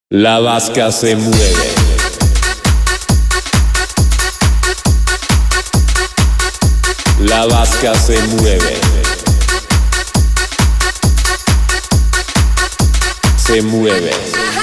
La vasca se mueve. La vasca se mueve. Se mueve.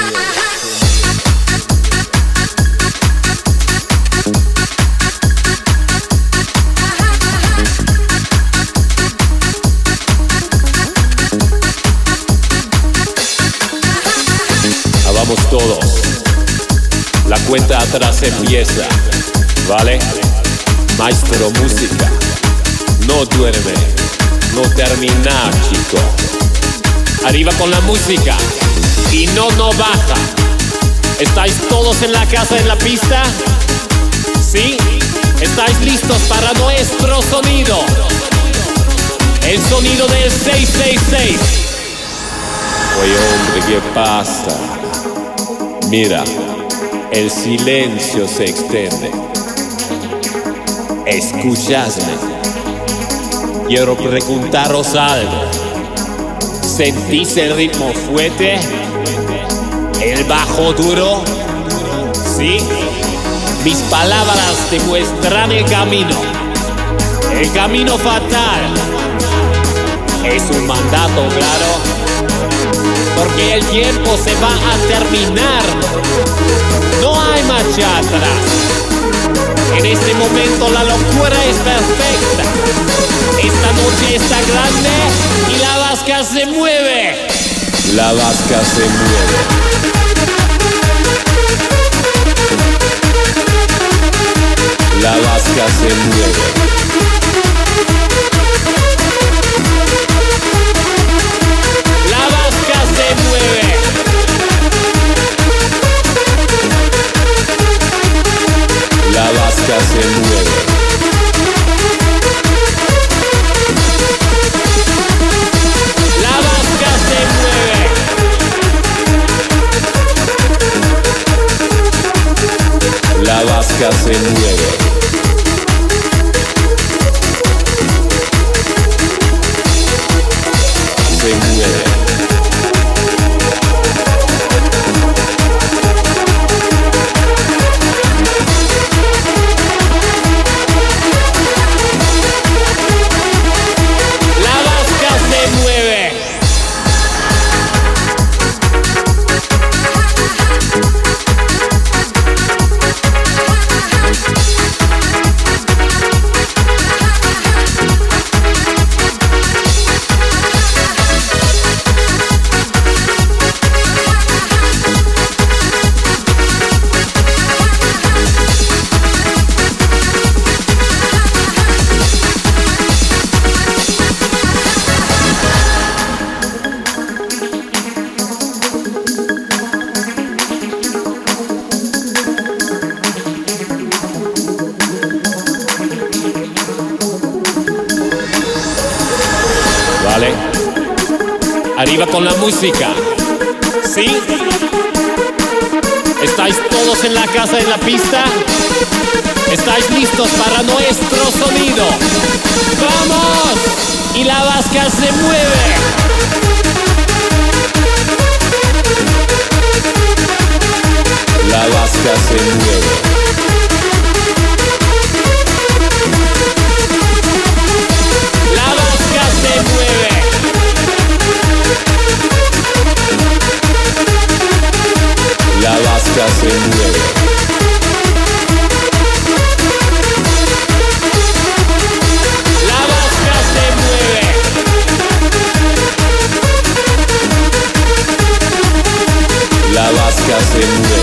Vamos todos. La cuenta atrás empieza, ¿vale? Maestro música, no duerme, no termina, chico. Arriba con la música y no baja. ¿Estáis todos en la casa, en la pista? ¿Sí? ¿Estáis listos para nuestro sonido? El sonido del 666. Oye, hombre, ¿qué pasa? Mira, el silencio se extiende. Escuchadme. Quiero preguntaros algo. ¿Sentís el ritmo fuerte? ¿El bajo duro? ¿Sí? Mis palabras te muestran el camino. El camino fatal. Es un mandato, claro. Porque el tiempo se va a terminar. No hay marcha atrás. En este momento la locura es perfecta. Esta noche está grande y la vasca se mueve. La vasca se mueve. La vasca se mueve. La vasca se mueve. La vasca se mueve. La vasca se mueve. Se mueve. ¿Vale? Arriba con la música. ¿Sí? ¿Estáis todos en la casa, en la pista? ¿Estáis listos para nuestro sonido? ¡Vamos! Y la vasca se mueve. La vasca se mueve. La vasca se mueve. La vasca se mueve. La vasca se mueve.